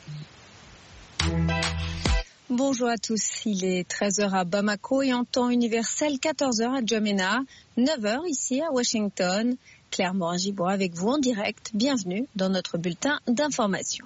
Bonjour à tous, il est 13h à Bamako et en temps universel 14h à N'Djamena, 9h ici à Washington. Claire Morin-Gibois avec vous en direct, bienvenue dans notre bulletin d'information.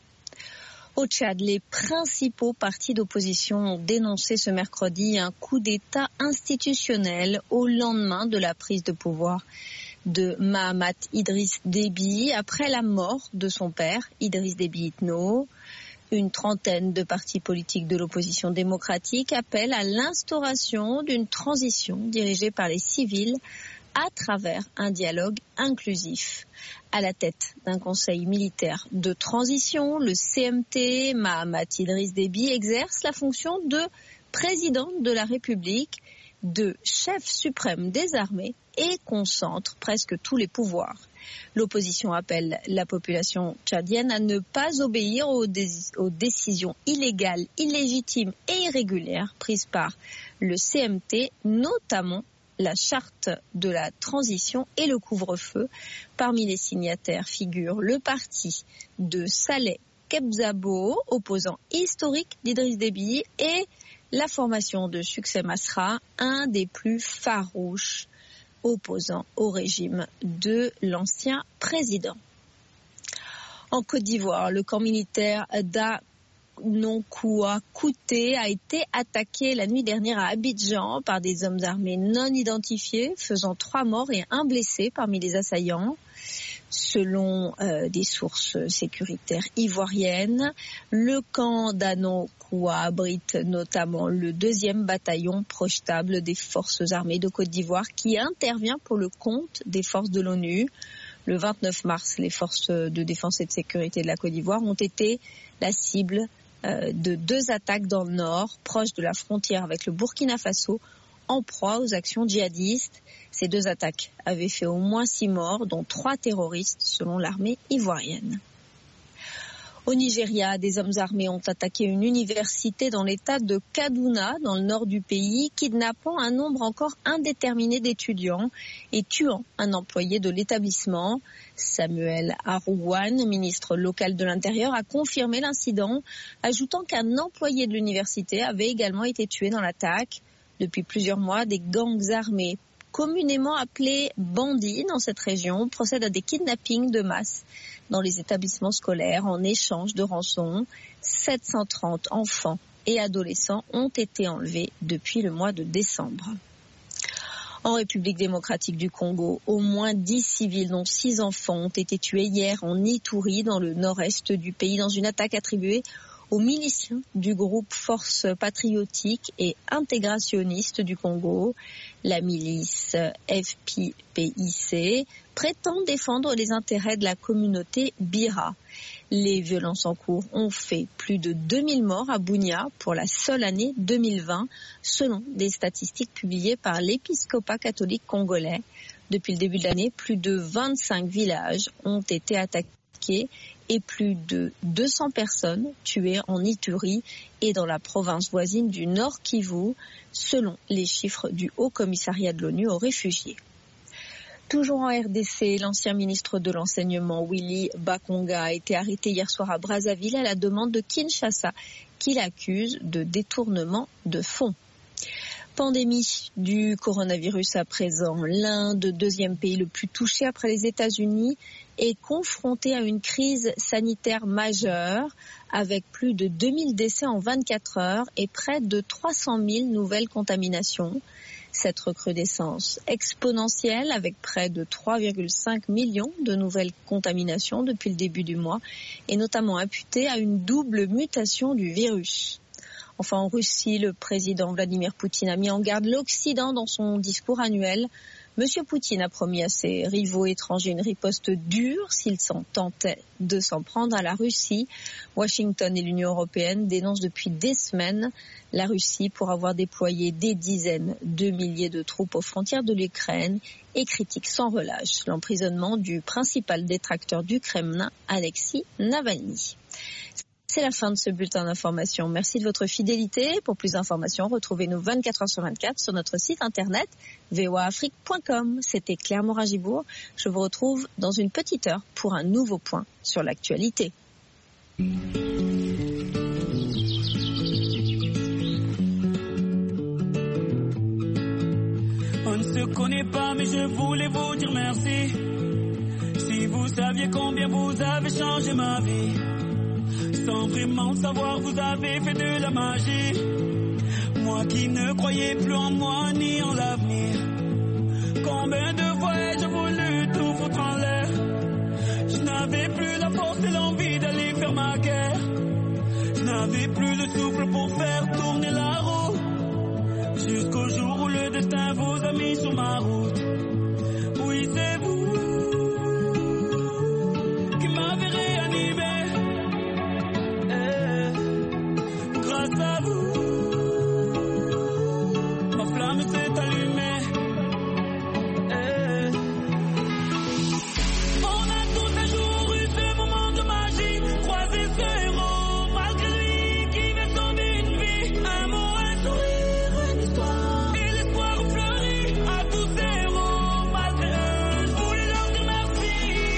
Au Tchad, les principaux partis d'opposition ont dénoncé ce mercredi un coup d'État institutionnel au lendemain de la prise de pouvoir de Mahamat Idriss Déby après la mort de son père, Idriss Déby Itno. Une trentaine de partis politiques de l'opposition démocratique appellent à l'instauration d'une transition dirigée par les civils à travers un dialogue inclusif. À la tête d'un conseil militaire de transition, le CMT, Mahamat Idriss Déby exerce la fonction de président de la République, de chef suprême des armées et concentre presque tous les pouvoirs. L'opposition appelle la population tchadienne à ne pas obéir aux décisions illégales, illégitimes et irrégulières prises par le CMT, notamment la charte de la transition et le couvre-feu. Parmi les signataires figurent le parti de Saleh Kebzabo, opposant historique d'Idriss Déby, et la formation de Succès Masra, un des plus farouches opposants au régime de l'ancien président. En Côte d'Ivoire, le camp militaire d'Anokoua Kouté a été attaqué la nuit dernière à Abidjan par des hommes armés non identifiés, faisant 3 morts et 1 blessé parmi les assaillants. Selon des sources sécuritaires ivoiriennes, le camp d'Anokoua abrite notamment le 2e bataillon projetable des forces armées de Côte d'Ivoire qui intervient pour le compte des forces de l'ONU. Le 29 mars, les forces de défense et de sécurité de la Côte d'Ivoire ont été la cible de 2 attaques dans le nord, proche de la frontière avec le Burkina Faso, en proie aux actions djihadistes. Ces 2 attaques avaient fait au moins 6 morts, dont 3 terroristes, selon l'armée ivoirienne. Au Nigeria, des hommes armés ont attaqué une université dans l'état de Kaduna, dans le nord du pays, kidnappant un nombre encore indéterminé d'étudiants et tuant un employé de l'établissement. Samuel Arouane, ministre local de l'Intérieur, a confirmé l'incident, ajoutant qu'un employé de l'université avait également été tué dans l'attaque. Depuis plusieurs mois, des gangs armés, communément appelés bandits dans cette région, procèdent à des kidnappings de masse dans les établissements scolaires en échange de rançons. 730 enfants et adolescents ont été enlevés depuis le mois de décembre. En République démocratique du Congo, au moins 10 civils, dont 6 enfants, ont été tués hier en Ituri, dans le nord-est du pays, dans une attaque attribuée aux miliciens du groupe Force patriotique et intégrationniste du Congo. La milice FPPIC prétend défendre les intérêts de la communauté Bira. Les violences en cours ont fait plus de 2000 morts à Bunia pour la seule année 2020, selon des statistiques publiées par l'épiscopat catholique congolais. Depuis le début de l'année, plus de 25 villages ont été attaqués et plus de 200 personnes tuées en Ituri et dans la province voisine du Nord Kivu, selon les chiffres du Haut Commissariat de l'ONU aux réfugiés. Toujours en RDC, l'ancien ministre de l'Enseignement, Willy Bakonga, a été arrêté hier soir à Brazzaville à la demande de Kinshasa, qui l'accuse de détournement de fonds. Pandémie du coronavirus à présent. L'Inde, 2e pays le plus touché après les États-Unis, est confronté à une crise sanitaire majeure avec plus de 2000 décès en 24 heures et près de 300 000 nouvelles contaminations. Cette recrudescence exponentielle avec près de 3,5 millions de nouvelles contaminations depuis le début du mois est notamment imputée à une double mutation du virus. Enfin, en Russie, le président Vladimir Poutine a mis en garde l'Occident dans son discours annuel. Monsieur Poutine a promis à ses rivaux étrangers une riposte dure s'ils tentaient de s'en prendre à la Russie. Washington et l'Union européenne dénoncent depuis des semaines la Russie pour avoir déployé des dizaines de milliers de troupes aux frontières de l'Ukraine et critiquent sans relâche l'emprisonnement du principal détracteur du Kremlin, Alexei Navalny. C'est la fin de ce bulletin d'information. Merci de votre fidélité. Pour plus d'informations, retrouvez-nous 24 heures sur 24 sur notre site internet voaafrique.com. C'était Claire Morin-Gibour. Je vous retrouve dans une petite heure pour un nouveau point sur l'actualité. On ne se connaît pas, mais je voulais vous dire merci. Si vous saviez combien vous avez changé ma vie, sans vraiment le savoir, vous avez fait de la magie. Moi qui ne croyais plus en moi ni en l'avenir, combien de fois ai-je voulu tout foutre en l'air. Je n'avais plus la force et l'envie d'aller faire ma guerre. Je n'avais plus le souffle pour faire tourner la roue. Jusqu'au jour où le destin vous a mis sur ma route. Oui, c'est vous qui m'avez réanimé. Grâce à vous, ma flamme s'est allumée. On a tous un jour eu ce moment de magie, croisé ce héros, malgré lui, qui vient sauver une vie. Un mot, un sourire, une histoire, et l'espoir fleuri. À tous ces héros, malgré eux, je voulais leur dire merci.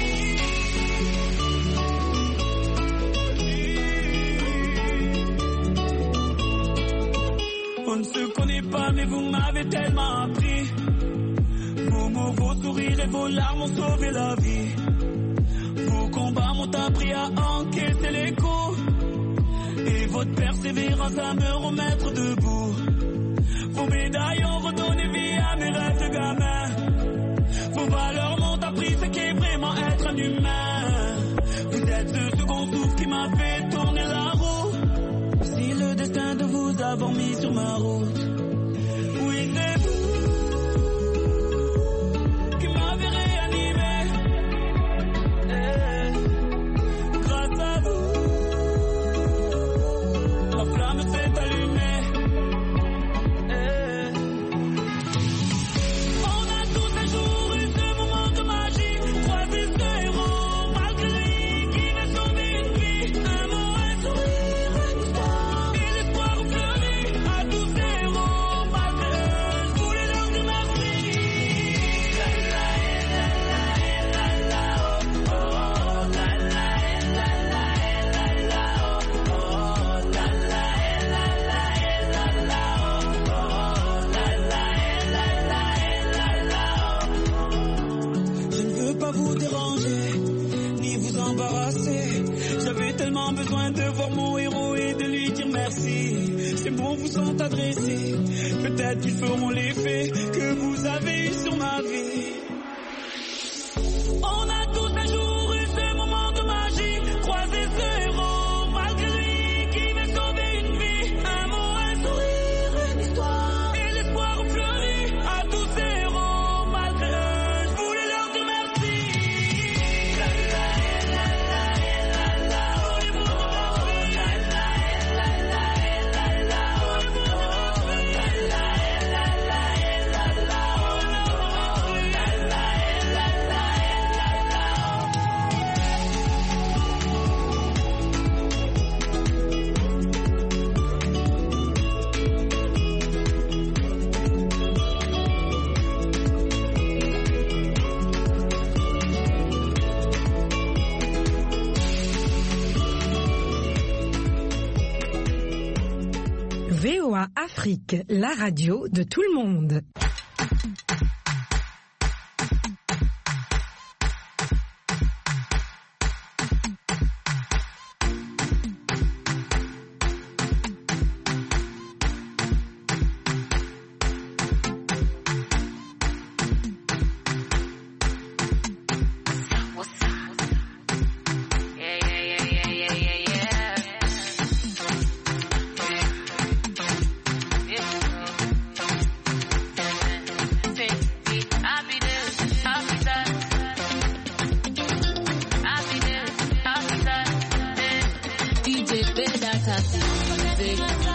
On ne se connaît pas, mais vous m'avez tellement appris. Vos mots, vos sourires et vos larmes ont sauvé la vie. Vos combats m'ont appris à encaisser les coups. Et votre persévérance à me remettre debout. Vos médailles ont redonné vie à mes rêves de gamin. Vos valeurs m'ont appris ce qu'est vraiment être un humain. Vous êtes ce second souffle qui m'a fait tourner la roue. Si le destin de vous avoir mis sur ma route. Oui, c'est vous qui m'avez réanimé. Grâce à vous, ma flamme s'est allumée. On a tous un jour eu ce moment de magie, croisé ce héros, malgré lui, qui vient sauver une vie. Un mot, un sourire, une histoire, et l'espoir fleuri. À tous ces héros, malgré eux, je voulais leur dire merci. Je ne veux pas vous déranger, ni vous embarrasser. J'avais tellement besoin de voir mon héros et de lui dire merci. Ces mots vous sont adressés, peut-être qu'ils feront l'effet que vous avez eu sur ma vie. On a tous un jour eu ce moment de magie, croisé ce héros, malgré lui, qui vient sauver une vie. Un mot, un sourire, une histoire, et l'espoir fleuri. À tous ces héros, malgré eux, je voulais leur dire merci. VOA Afrique, la radio de tout le monde. DJ, play that fantastic music.